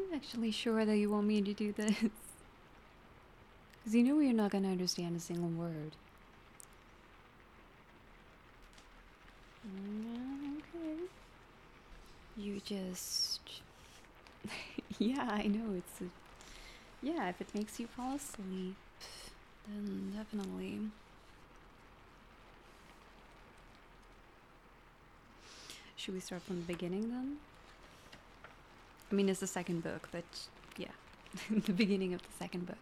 you actually sure that you want me to do this? Because you know you're not going to understand a single word. Okay. You just... yeah, I know, it's a... yeah, if it makes you fall asleep, then definitely. Should we start from the beginning then? I mean, it's the second book, but yeah, the beginning of the second book.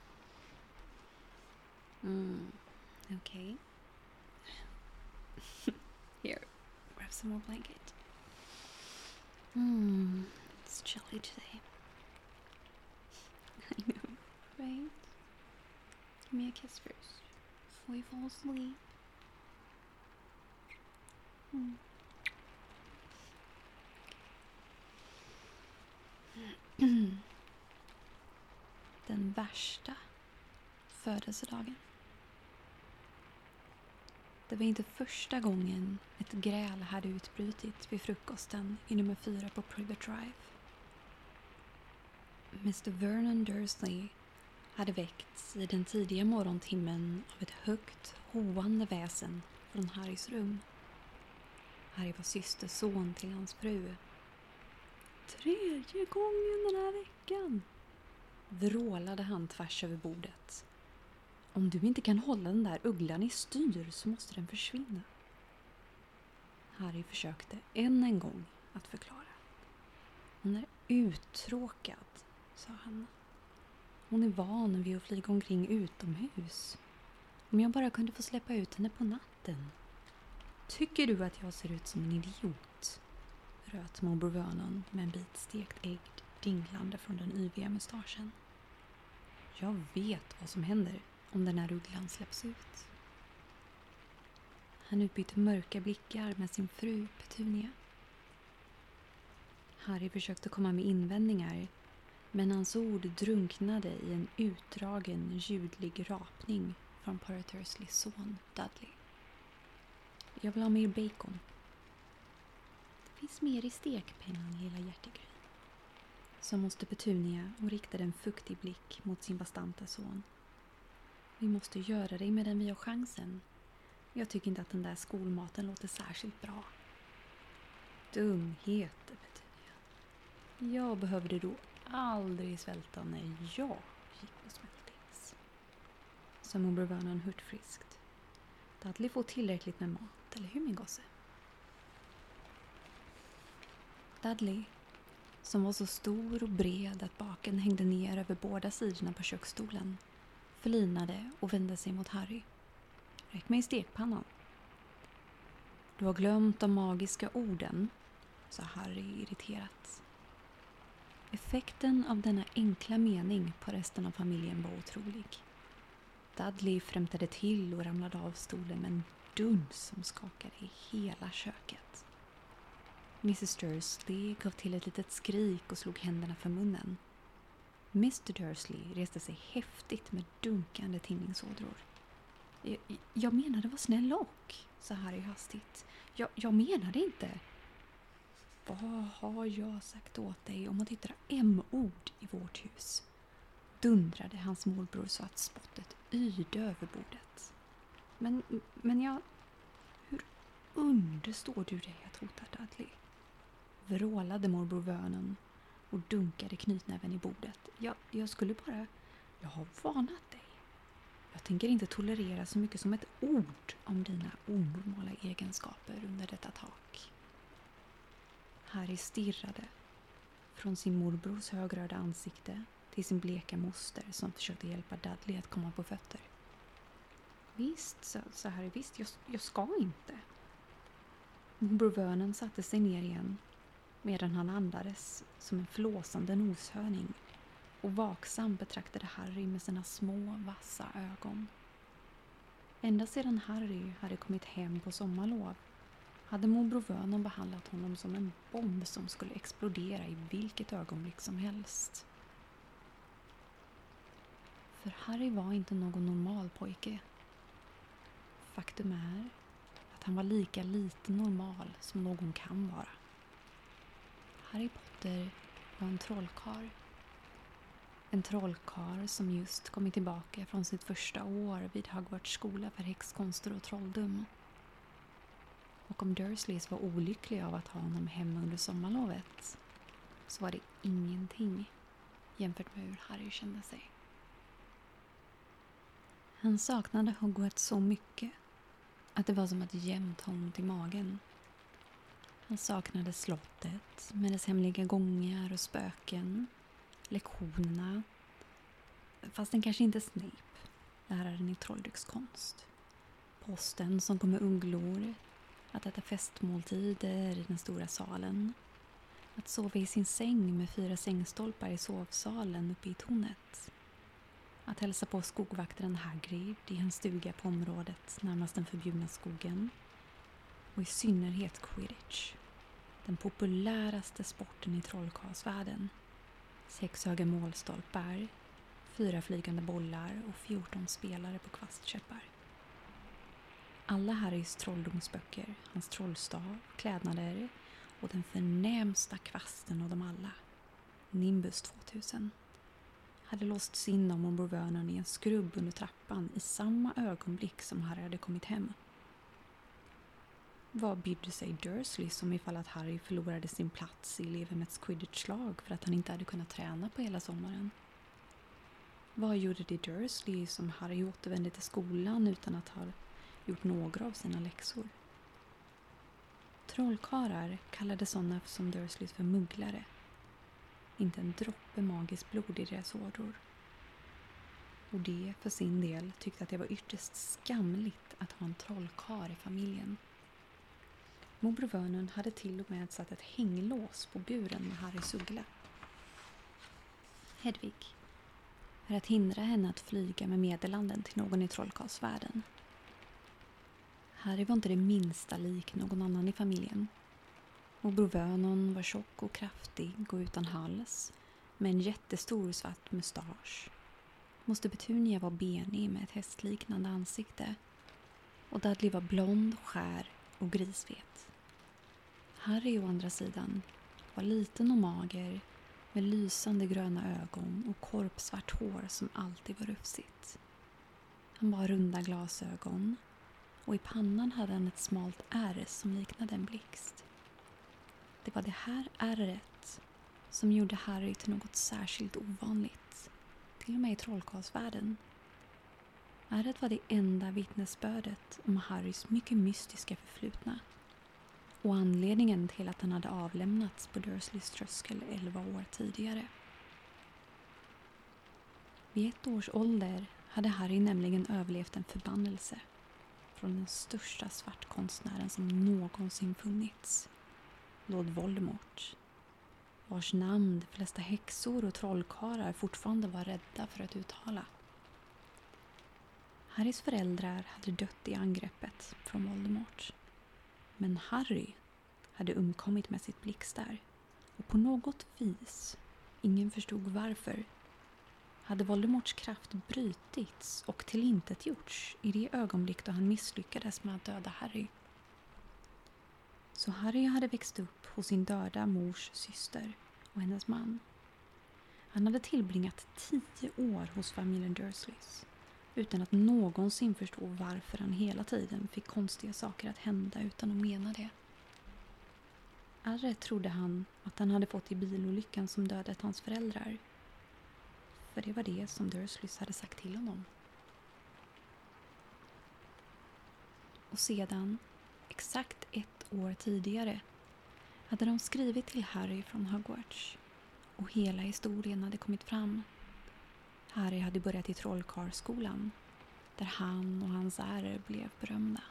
Okay. Here, grab some more blanket. It's chilly today. I know, right? Give me a kiss first, before you fall asleep. Den värsta födelsedagen. Det var inte första gången ett gräl hade utbrutit vid frukosten i nummer 4 på Privet Drive. Mr. Vernon Dursley hade väckts i den tidiga morgontimmen av ett högt, hoande väsen från Harrys rum. Harry var systerson till hans fru. 3:e gången den här veckan, vrålade han tvärs över bordet. Om du inte kan hålla den där ugglan i styr så måste den försvinna. Harry försökte än en gång att förklara. Hon är uttråkad, sa han. Hon är van vid att flyga omkring utomhus. Om jag bara kunde få släppa ut henne på natten. Tycker du att jag ser ut som en idiot? Röt morbror Vernon med en bit stekt ägg dinglande från den yviga mustaschen. Jag vet vad som händer om den här ugglan släpps ut. Han utbytte mörka blickar med sin fru Petunia. Harry försökte komma med invändningar, men hans ord drunknade i en utdragen ljudlig rapning från Potter Dursleys son Dudley. Jag vill ha mer bacon. Det finns mer i stekpennan, lilla hjärtegryn. Så måste Petunia och riktade en fuktig blick mot sin bastanta son. Vi måste göra det medan vi har chansen. Jag tycker inte att den där skolmaten låter särskilt bra. Dumheter, Petunia. Jag behövde då aldrig svälta när jag gick på smältings. Sa morbror Vernon hurtfriskt. Dudley får tillräckligt med mat, eller hur min gosse? Dudley, som var så stor och bred att baken hängde ner över båda sidorna på köksstolen, förlinade och vände sig mot Harry. Räck mig i stekpannan. Du har glömt de magiska orden, sa Harry irriterat. Effekten av denna enkla mening på resten av familjen var otrolig. Dudley främtade till och ramlade av stolen med en duns som skakade i hela köket. Mrs. Dursley gav till ett litet skrik och slog händerna för munnen. Mr. Dursley reste sig häftigt med dunkande tinningsådror. Jag menade var snäll och, sa Harry hastigt. Jag menade inte. Vad har jag sagt åt dig om att yttra M-ord i vårt hus? Dundrade hans morbror så att spottet yrde över bordet. Men jag... Hur understår du dig att hota Dudley? Vrålade morbror Vernon och dunkade knytnäven i bordet. Jag skulle bara... Jag har varnat dig. Jag tänker inte tolerera så mycket som ett ord om dina onormala egenskaper under detta tak. Harry stirrade från sin morbrors högröda ansikte till sin bleka moster som försökte hjälpa Dudley att komma på fötter. Visst, sa Harry, visst, jag ska inte. Morbror Vernon satte sig ner igen medan han andades som en flåsande noshörning och vaksam betraktade Harry med sina små, vassa ögon. Ända sedan Harry hade kommit hem på sommarlov hade morbror Vernon behandlat honom som en bomb som skulle explodera i vilket ögonblick som helst. För Harry var inte någon normal pojke. Faktum är att han var lika lite normal som någon kan vara. Harry Potter var en trollkarl. En trollkarl som just kommit tillbaka från sitt första år vid Hogwarts skola för häxkonster och trolldom. Och om Dursleys var olyckliga av att ha honom hemma under sommarlovet så var det ingenting jämfört med hur Harry kände sig. Han saknade Hogwarts så mycket att det var som ett jämnt ont i magen. Han saknade slottet med dess hemliga gångar och spöken, lektionerna, fast den kanske inte Snape, läraren i trolldryckskonst. Posten som kom med ugglor, att äta festmåltider i den stora salen, att sova i sin säng med 4 sängstolpar i sovsalen uppe i tornet, att hälsa på skogvaktaren Hagrid i hans stuga på området närmast den förbjudna skogen, och i synnerhet Quidditch, den populäraste sporten i trollkarlsvärlden. 6 höga målstolpar, 4 flygande bollar och 14 spelare på kvastkäppar. Alla Harrys trolldomsböcker, hans trollstav, klädnader och den förnämsta kvasten av dem alla, Nimbus 2000, hade låsts in om Umbro Vernon i en skrubb under trappan i samma ögonblick som Harry hade kommit hem. Vad brydde sig Dursley som ifall att Harry förlorade sin plats i elevhemmets Quidditch-lag för att han inte hade kunnat träna på hela sommaren? Vad gjorde det Dursley som Harry återvände till skolan utan att ha gjort några av sina läxor? Trollkarlar kallade sådana som Dursleys för mugglare. Inte en droppe magiskt blod i deras ådror. Och det för sin del tyckte att det var ytterst skamligt att ha en trollkarl i familjen. Umbro Vernon hade till och med satt ett hänglås på buren med Harrys uggla. Hedvig, för att hindra henne att flyga med meddelanden till någon i trollkarlsvärlden. Harry var inte det minsta lik någon annan i familjen. Umbro Vernon var tjock och kraftig och utan hals, med en jättestor svart mustasch. Moster Petunia var benig med ett hästliknande ansikte. Och Dudley var blond, skär och grisvet. Harry å andra sidan var liten och mager med lysande gröna ögon och korpsvart hår som alltid var rufsigt. Han bar runda glasögon och i pannan hade han ett smalt ärr som liknade en blixt. Det var det här ärret som gjorde Harry till något särskilt ovanligt, till och med i trollkarlsvärlden. Ärret var det enda vittnesbördet om Harrys mycket mystiska förflutna och anledningen till att han hade avlämnats på Dursleys tröskel 11 år tidigare. Vid 1 års ålder hade Harry nämligen överlevt en förbannelse från den största svartkonstnären som någonsin funnits, Lord Voldemort, vars namn de flesta häxor och trollkarlar fortfarande var rädda för att uttala. Harrys föräldrar hade dött i angreppet från Voldemort. Men Harry hade undkommit med sitt blixtar. Och på något vis, ingen förstod varför, hade Voldemorts kraft brytits och tillintetgjorts i det ögonblick då han misslyckades med att döda Harry. Så Harry hade växt upp hos sin döda mors syster och hennes man. Han hade tillbringat 10 år hos familjen Dursleys utan att någonsin förstå varför han hela tiden fick konstiga saker att hända utan att mena det. Ärret trodde han att han hade fått i bilolyckan som dödat hans föräldrar. För det var det som Dursleys hade sagt till honom. Och sedan, exakt 1 år tidigare, hade de skrivit till Harry från Hogwarts. Och hela historien hade kommit fram. Harry hade börjat i trollkarlskolan, där han och hans ärr blev berömda.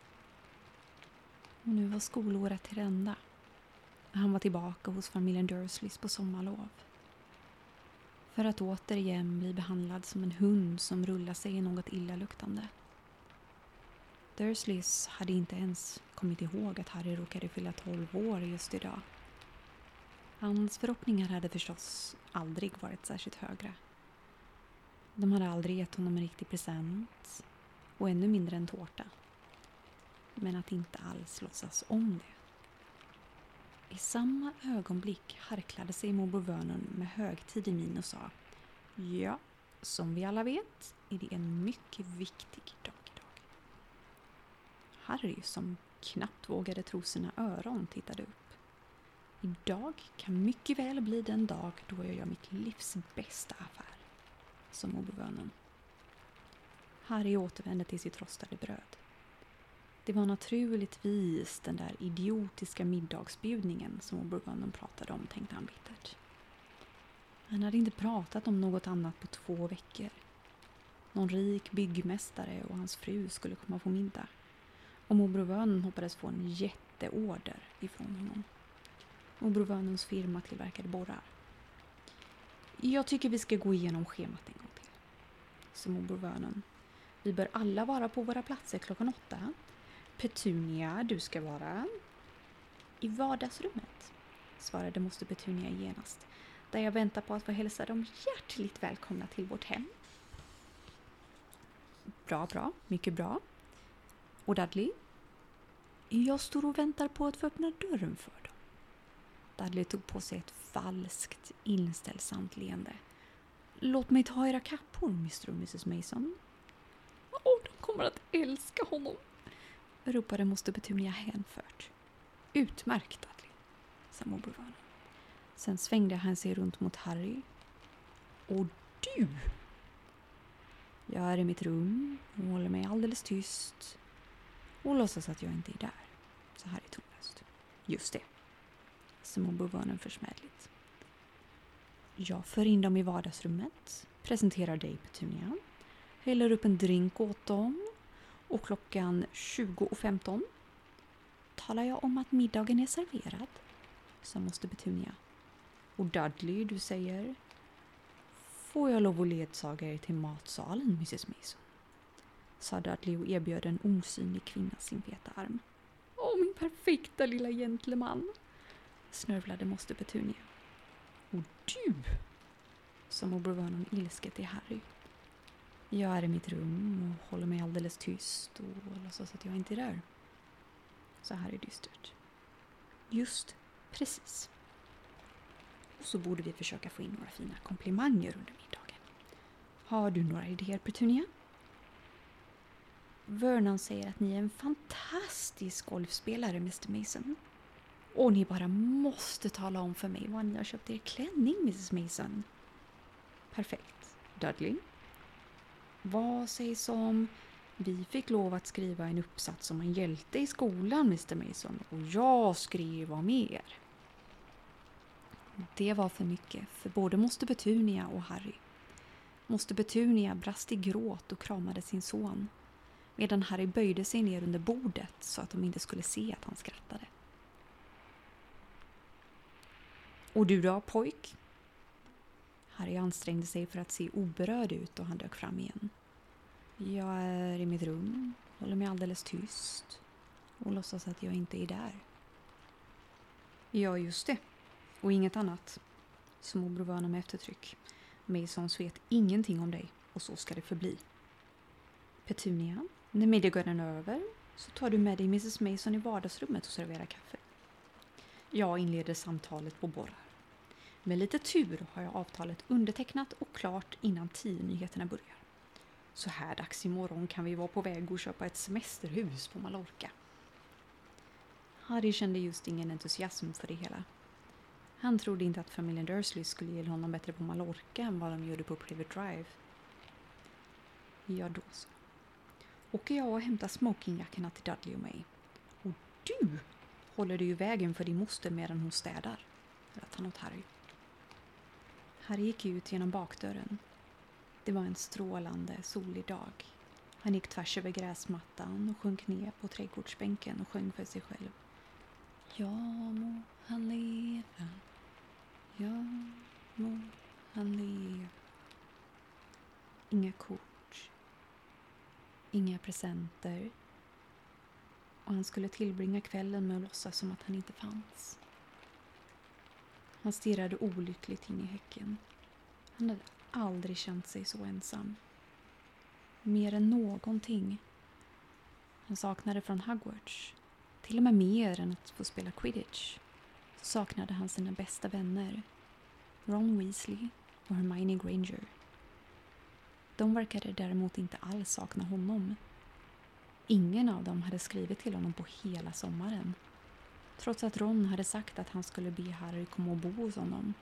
Och nu var skolåret till ända. Han var tillbaka hos familjen Dursleys på sommarlov. För att återigen bli behandlad som en hund som rullar sig i något illaluktande. Dursleys hade inte ens kommit ihåg att Harry råkade fylla 12 år just idag. Hans förhoppningar hade förstås aldrig varit särskilt höga. De hade aldrig gett honom en riktig present och ännu mindre en tårta. Men att inte alls låtsas om det. I samma ögonblick harklade sig morbror Vernon med högtidlig min och sa: ja, som vi alla vet är det en mycket viktig dag idag. Harry, som knappt vågade tro sina öron, tittade upp. Idag kan mycket väl bli den dag då jag gör mitt livs bästa affär, sa morbror Vernon. Harry återvände till sitt rostade bröd. Det var naturligtvis den där idiotiska middagsbjudningen som morbror Vernon pratade om, tänkte han bittert. Han hade inte pratat om något annat på 2 veckor. Någon rik byggmästare och hans fru skulle komma på middag. Och morbror Vernon hoppades få en jätteorder ifrån honom. Morbror Vernons firma tillverkade borrar. Jag tycker vi ska gå igenom schemat en gång till, sa morbror Vernon. Vi bör alla vara på våra platser klockan 8. Petunia, du ska vara i vardagsrummet, svarade moster Petunia genast, där jag väntar på att få hälsa dem hjärtligt välkomna till vårt hem. Bra, mycket bra. Och Dudley? Jag står och väntar på att få öppna dörren för dem. Dudley tog på sig ett falskt, inställsamt leende. Låt mig ta era kappor, Mr. och Mrs. Mason. De kommer att älska honom, ropade moster Petunia hänfört. Utmärkt, Dudley, sa morbror Vernon. Sen svängde han sig runt mot Harry. Och du? Jag är i mitt rum och håller mig alldeles tyst och låtsas att jag inte är där, sa Harry tonlöst. Just det, sa morbror Vernon försmädligt. Jag för in dem i vardagsrummet, presenterar dig Petunia, häller upp en drink åt dem och klockan 20:15 talar jag om att middagen är serverad, sa moster Petunia. Och Dudley, du säger: får jag lov att ledsaga er till matsalen, Mrs. Mason, sa Dudley och erbjöd en osynlig kvinna sin feta arm. Min perfekta lilla gentleman, snörvlade moster Petunia. Och du, sa morbror Vernon ilsket till Harry. Jag är i mitt rum och håller mig alldeles tyst och låtsas att jag inte är där, sa Harry dystert. Just precis. Och så borde vi försöka få in några fina komplimanger under middagen. Har du några idéer, Petunia? Vernon säger att ni är en fantastisk golfspelare, Mr. Mason. Och ni bara måste tala om för mig vad ni har köpt er klänning, Mrs. Mason. Perfekt. Dudley? Vad sägs om vi fick lov att skriva en uppsats om en hjälte i skolan, Mr. Mason, och jag skrev om er? Det var för mycket för både moster Petunia och Harry. Moster Petunia brast i gråt och kramade sin son, medan Harry böjde sig ner under bordet så att de inte skulle se att han skrattade. Och du då, pojk? Harry ansträngde sig för att se oberörd ut och han dök fram igen. Jag är i mitt rum, håller mig alldeles tyst och låtsas att jag inte är där. Ja, just det. Och inget annat, sa morbror Vernon med eftertryck. Masons vet ingenting om dig och så ska det förbli. Petunia, när middagen är över så tar du med dig Mrs. Mason i vardagsrummet och serverar kaffe. Jag inleder samtalet på borrar. Med lite tur har jag avtalet undertecknat och klart innan 10-nyheterna börjar. Så här dags imorgon kan vi vara på väg och köpa ett semesterhus på Mallorca. Harry kände just ingen entusiasm för det hela. Han trodde inte att familjen Dursley skulle ge honom bättre på Mallorca än vad de gjorde på Private Drive. Ja då så. Åker jag och hämtar smokingjackorna till Dudley och mig. Och du håller du ju vägen för din moster medan hon städar, lät han åt Harry. Harry gick ut genom bakdörren. Det var en strålande, solig dag. Han gick tvärs över gräsmattan och sjönk ner på trädgårdsbänken och sjöng för sig själv. Ja må han leva, ja må han leva. Inga kort, inga presenter. Och han skulle tillbringa kvällen med att låtsas som att han inte fanns. Han stirrade olyckligt in i häcken. Han hade aldrig känt sig så ensam. Mer än någonting. Han saknade från Hogwarts. Till och med mer än att få spela Quidditch. saknade han sina bästa vänner, Ron Weasley och Hermione Granger. De verkade däremot inte alls sakna honom. Ingen av dem hade skrivit till honom på hela sommaren, trots att Ron hade sagt att han skulle be Harry komma och bo hos honom.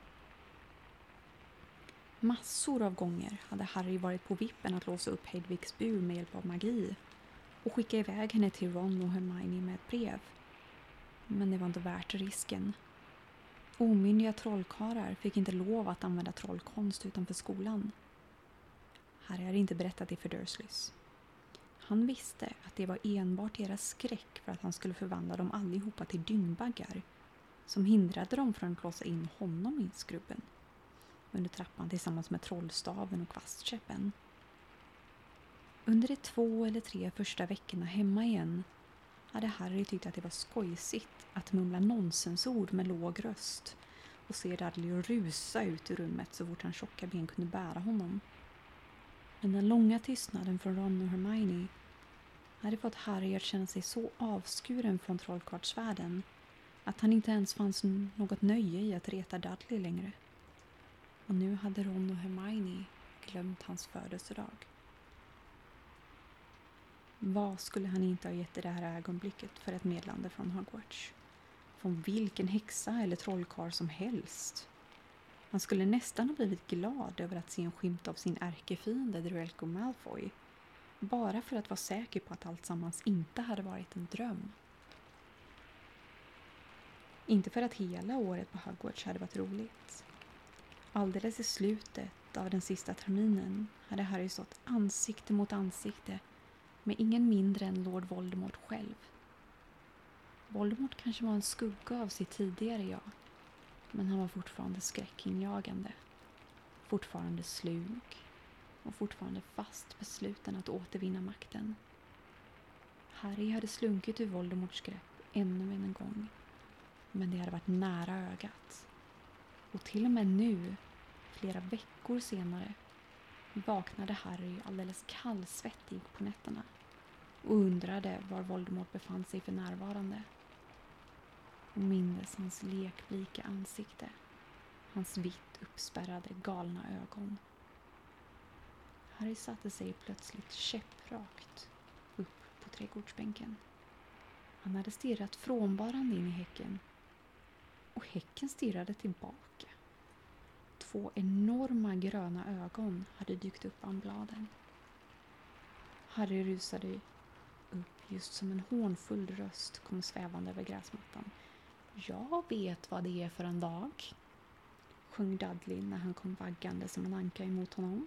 Massor av gånger hade Harry varit på vippen att låsa upp Hedvigs bur med hjälp av magi och skicka iväg henne till Ron och Hermione med ett brev. Men det var inte värt risken. Omyndiga trollkarlar fick inte lov att använda trollkonst utanför skolan. Harry hade inte berättat det för Dursleys. Han visste att det var enbart deras skräck för att han skulle förvandla dem allihopa till dyngbaggar som hindrade dem från att låsa in honom i skrubben under trappan tillsammans med trollstaven och kvastkäppen. Under de 2 eller 3 första veckorna hemma igen hade Harry tyckt att det var skojsigt att mumla nonsensord med låg röst och se Dudley rusa ut ur rummet så fort hans tjocka ben kunde bära honom. Men den långa tystnaden från Ron och Hermione hade fått Harry att känna sig så avskuren från trollkarlsvärlden att han inte ens fanns något nöje i att reta Dudley längre. Och nu hade Ron och Hermione glömt hans födelsedag. Vad skulle han inte ha gett i det här ögonblicket för ett meddelande från Hogwarts? Från vilken häxa eller trollkarl som helst. Han skulle nästan ha blivit glad över att se en skymt av sin ärkefiende Draco Malfoy. Bara för att vara säker på att allt sammans inte hade varit en dröm. Inte för att hela året på Hogwarts hade varit roligt. Alldeles i slutet av den sista terminen hade Harry stått ansikte mot ansikte med ingen mindre än Lord Voldemort själv. Voldemort kanske var en skugga av sitt tidigare jag, men han var fortfarande skräckinjagande, fortfarande slug och fortfarande fast besluten att återvinna makten. Harry hade slunkit ur Voldemorts grepp ännu en gång, men det hade varit nära ögat. Och till och med nu, flera veckor senare, vaknade Harry alldeles kallsvettig på nätterna och undrade var Voldemort befann sig för närvarande. Och mindes hans lekblika ansikte, hans vitt uppspärrade galna ögon. Harry satte sig plötsligt käpprakt upp på trädgårdsbänken. Han hade stirrat frånvarande in i häcken och häcken stirrade tillbaka. 2 enorma gröna ögon hade dykt upp bland bladen. Harry rusade upp just som en hånfull röst kom svävande över gräsmattan. Jag vet vad det är för en dag, sjöng Dudley när han kom vaggande som en anka emot honom.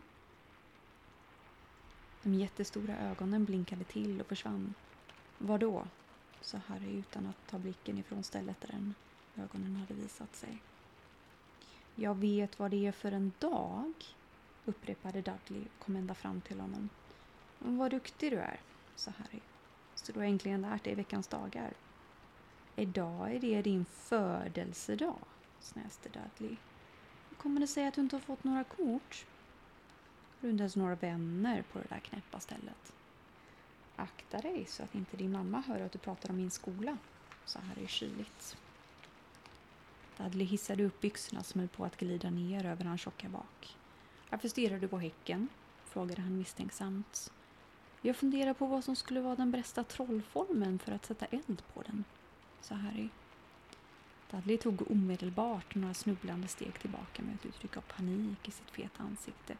De jättestora ögonen blinkade till och försvann. Vadå? Sa Harry utan att ta blicken ifrån stället där ögonen hade visat sig. Jag vet vad det är för en dag, upprepade Dudley och kom ända fram till honom. Vad duktig du är, sa Harry. Så du har äntligen lärt dig veckans dagar. Idag är det din födelsedag, snäste Dudley. Kommer det säga att du inte har fått några kort? Har du inte ens några vänner på det där knäppa stället? Akta dig så att inte din mamma hör att du pratar om min skola, sa Harry kyligt. Dudley hissade upp byxorna som höll på att glida ner över hans tjocka bak. Varför stirrar du på häcken? Frågade han misstänksamt. Jag funderar på vad som skulle vara den bästa trollformen för att sätta eld på den, sa Harry. Dudley tog omedelbart några snubblande steg tillbaka med ett uttryck av panik i sitt feta ansikte.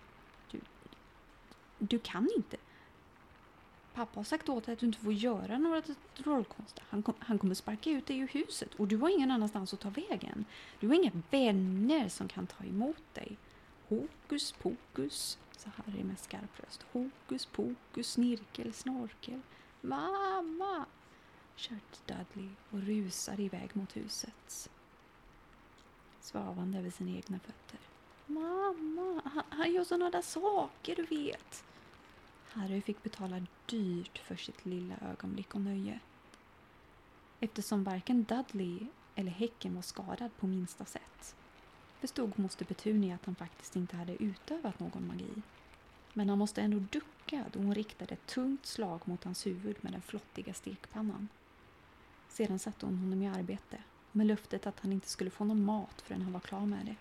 Du kan inte. Pappa har sagt åt dig att du inte får göra några trollkonster. Han kommer sparka ut dig ur huset och du har ingen annanstans att ta vägen. Du har inga vänner som kan ta emot dig. Hokus pokus, sa Harry med skarp röst. Hokus pokus, snirkel, snorkel. Mamma! Kört Dudley och rusade iväg mot huset. Svavande över sina egna fötter. Mamma, han gör sådana där saker, du vet. Harry fick betala dyrt för sitt lilla ögonblick och nöje. Eftersom varken Dudley eller häcken var skadad på minsta sätt, förstod moster Petunia att han faktiskt inte hade utövat någon magi. Men han måste ändå ducka då hon riktade ett tungt slag mot hans huvud med den flottiga stekpannan. Sedan satte hon honom i arbete och med löftet att han inte skulle få någon mat förrän han var klar med det.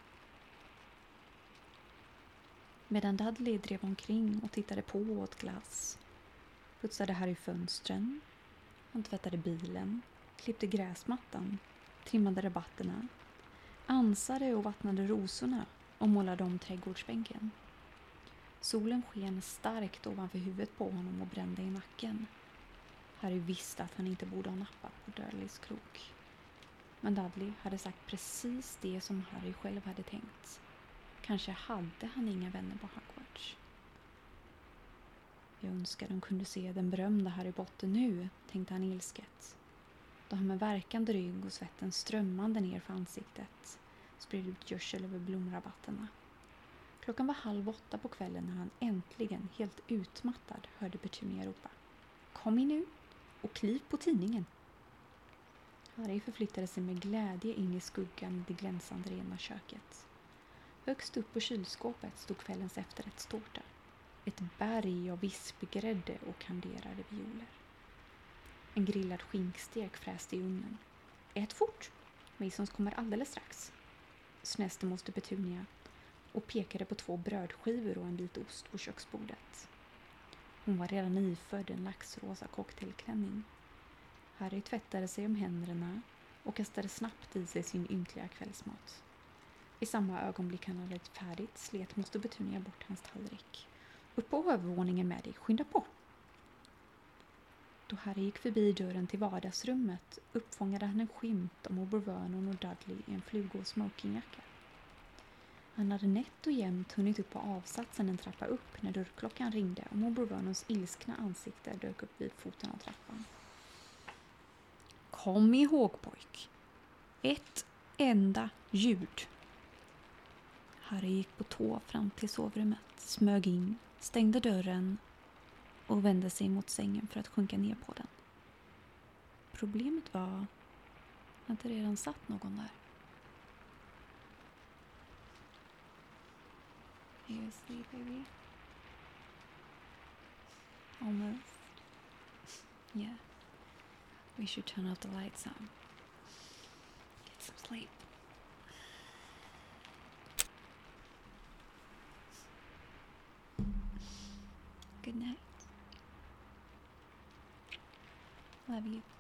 Medan Dudley drev omkring och tittade på och åt glass, putsade Harry fönstren, han tvättade bilen, klippte gräsmattan, trimmade rabatterna, ansade och vattnade rosorna och målade om trädgårdsbänken. Solen sken starkt ovanför huvudet på honom och brände i nacken. Harry visste att han inte borde ha nappat på Dudleys krok. Men Dudley hade sagt precis det som Harry själv hade tänkt. Kanske hade han inga vänner på Hogwarts. Jag önskar de kunde se den berömda Harry Potter nu, tänkte han ilsket. Då han med värkande rygg och svetten strömmande ner för ansiktet spred ut görsel över blomrabatterna. Klockan var 7:30 på kvällen när han äntligen, helt utmattad, hörde Petunia ropa: "Kom in nu och kliv på tidningen." Harry förflyttade sig med glädje in i skuggan i det glänsande rena köket. Högst upp på kylskåpet stod kvällens efterrättstårta. Ett berg av vispgrädde och kanderade violer. En grillad skinkstek fräste i ugnen. "Ät fort! Masons kommer alldeles strax", snäste moster Petunia och pekade på 2 brödskivor och en bit ost på köksbordet. Hon var redan iförd en laxrosa cocktailklänning. Harry tvättade sig om händerna och kastade snabbt i sig sin ynkliga kvällsmat. I samma ögonblick han hade färdigt slet moster Petunia bort hans tallrik. "Upp på övervåningen med dig, skynda på!" Då Harry gick förbi dörren till vardagsrummet uppfångade han en skymt av morbror Vernon och Dudley i en flugo- och smokingjacka. Han hade nätt och jämnt hunnit upp på avsatsen en trappa upp när dörrklockan ringde och morbror Vernons ilskna ansikte dök upp vid foten av trappan. "Kom ihåg, pojk. Ett enda ljud." Harry gick på tå fram till sovrummet, smög in, stängde dörren och vände sig mot sängen för att sjunka ner på den. Problemet var att det redan satt någon där. Are you asleep, baby? Almost. Yeah. We should turn off the lights some. Get some sleep. Good night. Love you.